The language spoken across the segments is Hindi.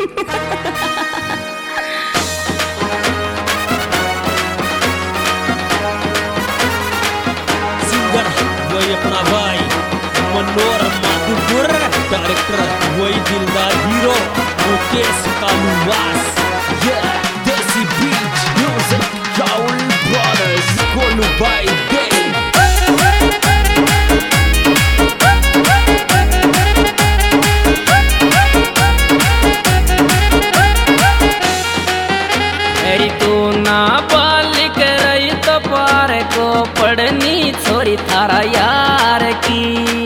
सिंगर वही अपना भाई मनोहर माधुपुर, डायरेक्टर वही दिलदार हीरो मुकेश कालूवास। देसी बीच म्यूजिक राहुल ब्रदर्स कोलू बाई दे। पढ़नी छोरी थारा यार की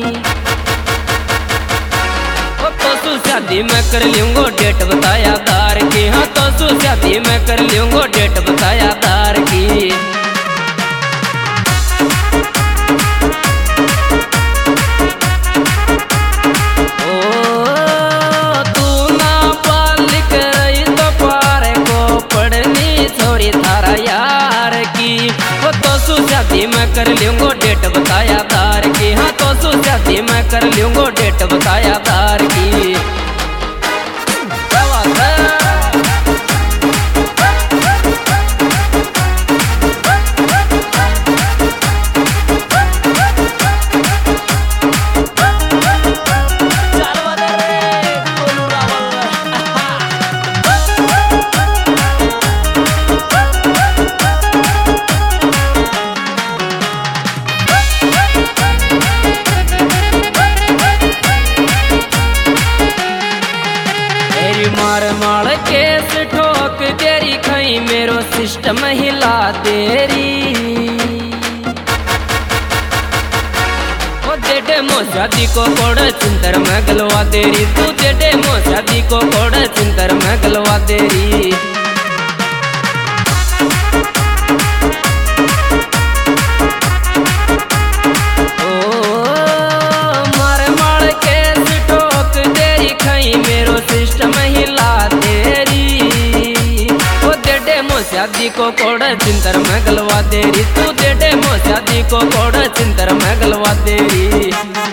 तो शादी में कर लूंगो डेट बताया तार की। हाँ तो शादी में कर लूंगो डेट बताया तार की। शादी में कर लूंगो डेट बताया तार की। हाँ तो शादी में कर लूंगो डेट बताया तार की। मार मार केस ठोक तेरी खई मेरो सिस्टम हिला तेरी। ओ जेडे मो शादी को कोड़ चिंतर में गलवा तेरी। तू जेडे मो शादी को कोड़ चिंतर में गलवा तेरी। शादी को कोड़ चिंतर में गलवा तेरी। तू डेडे मो शादी को कोड़ चिंतर में गलवा तेरी।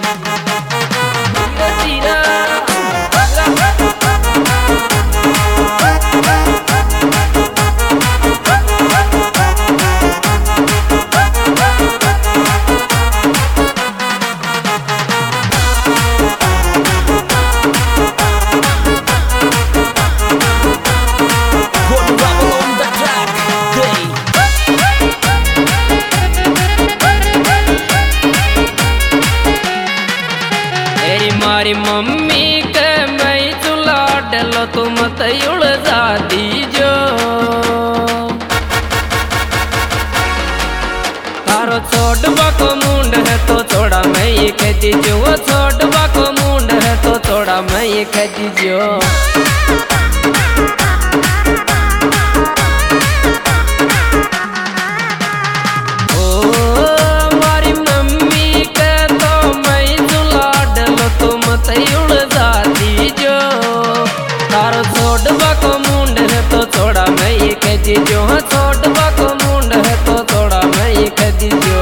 मारी मम्मी के मैं चुला डलो तुम तयुड़ जा दीजो। तारो छोड़वा को मुंड है तो छोड़ा मैं ये कह दीजो। वो छोड़वा को मुंड है तो छोड़ा मैं ये कह दीजो। जो हाँ छोड़वा को मुंड है तो थोड़ा मैं ये कह दीजो।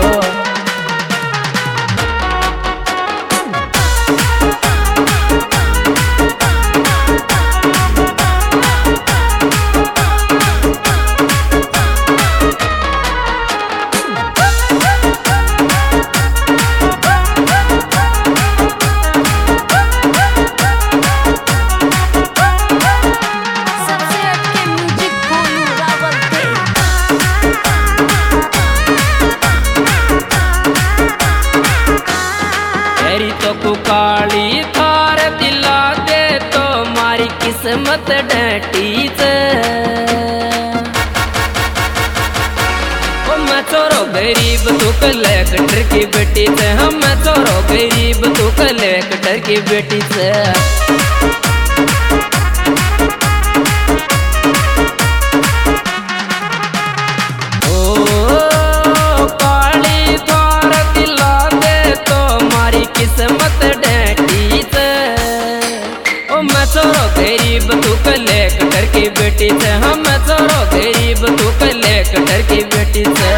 काली थार दिला दे तो मारी किस्मत डटी से। मैं चोरो गरीब तू कलेक्टर की बेटी से। हम मैं चोरो गरीब तू कलेक्टर की बेटी से। किस्मत डटी से। ओ मैं चोरो गरीब तू कलेक्टर की बेटी से। हम मैं चोरो गरीब तू कलेक्टर की बेटी से।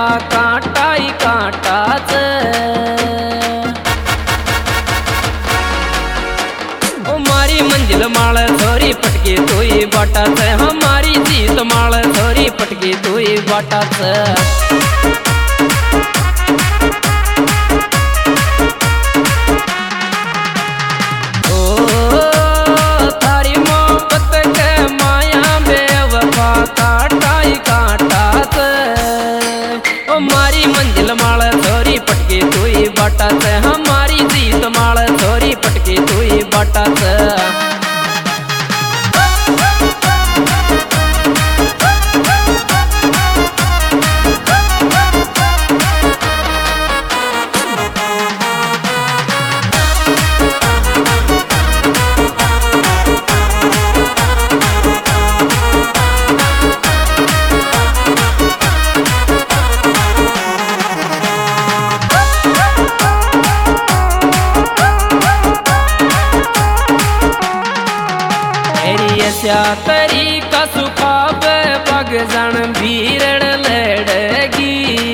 कांटाई कांटाच ओ मारी मंजिल माळ छोरी पटकी तोई बाटाच हमारी जीत माळ छोरी पटकी तोई बाटाच हमारी मंजिल माळ छोरी पटकी तोई बाटाच हमारी जीत माळ छोरी पटकी तोई बाटाच तरी का सुखाब पग जन भीरड़ लड़गी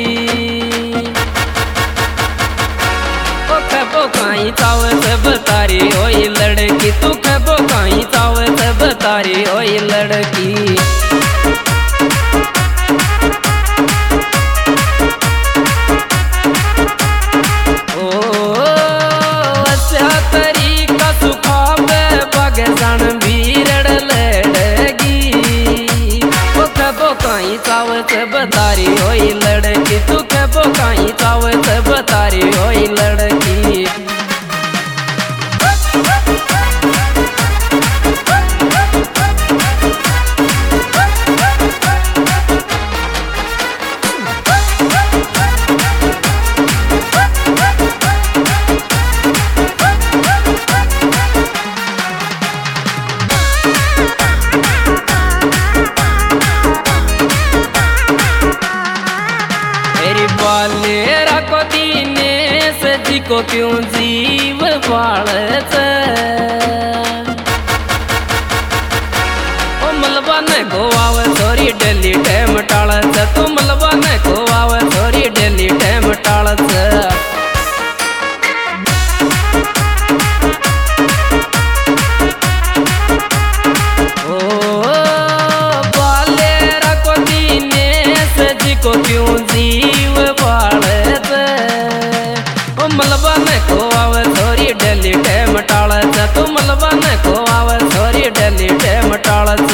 खबो काई चाव सब तारी ओई लड़की तू खबो काई चाव सब तारी ओई लड़की ओ अच्छा तरी का सुखाब पग जन चावत बतारी होई लड़की तू खबो काई चावत बतारी होई लड़की बालेरा को दीनेश जी को क्यों जीव बालच ओ मलबा ने गोवाव छोरी डेली टाइम टालच तो मलबा ने गोवाव छोरी डेली टाइम टालच ओ बालेरा को दीनेश जी को क्यों मलबा ने को आव छोरी डेली टाइम टालच तू मलबा ने को आव छोरी डेली टाइम टालच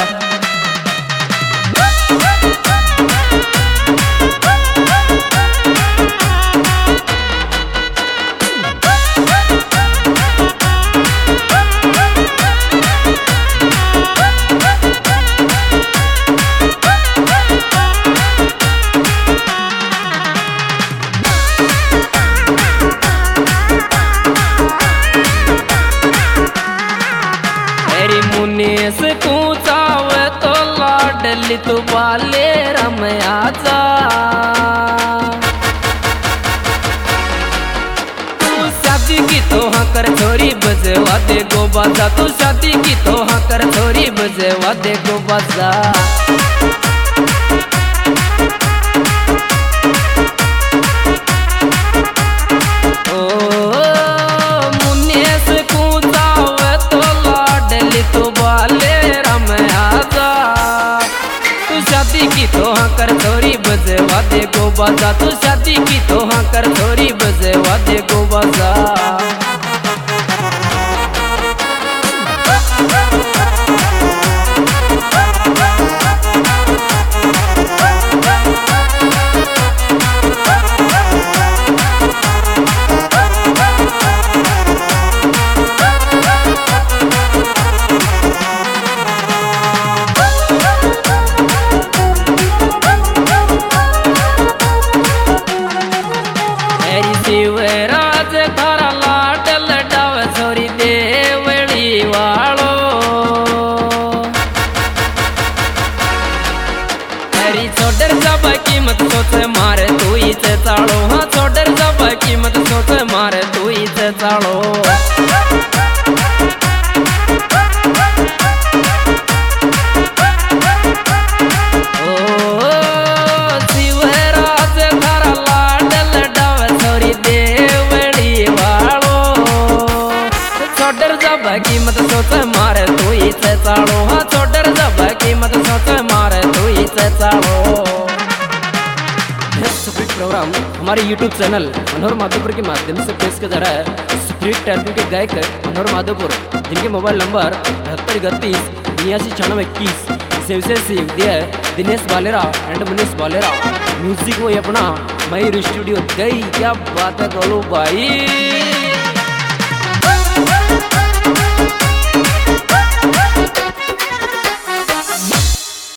मुनेश तू चाव तो लाडली तू बाले रमया जा तू शादी की तो हाँ कर छोरी बजवा दे गो बाजा तू शादी की तो हाँ कर छोरी बजवा दे गो बाजा की तो हाँ कर छोरी बजवा दे गो बाजा तू शादी की तो हाँ कर छोरी बजवा दे गो बाजा शिवराज थारा लाडल डाव छोरी देवड़ी वालो हरी छोटर जब कीमत सोच मारे तू ही से चालो हाँ छोटर जब कीमत सोच मारे तू ही से चालो शिवराज मत सोच मारे तू ही से चालो। हाँ छोटर जब की मत सोच मारे तू ही से चालो। स्प्रिट प्रोग्राम हमारे YouTube चैनल मनोहर माधोपुर के माध्यम से पेश किया जा रहा है। स्प्रिट टैलेंट के गायक मनोहर माधोपुर, जिनके मोबाइल नंबर 7831 इसे विशेष दिया है दिनेश बालेरा एंड मनीष बालेरा। म्यूजिक वो अपना मयूर स्टूडियो गई। क्या बात है गोलू भाई।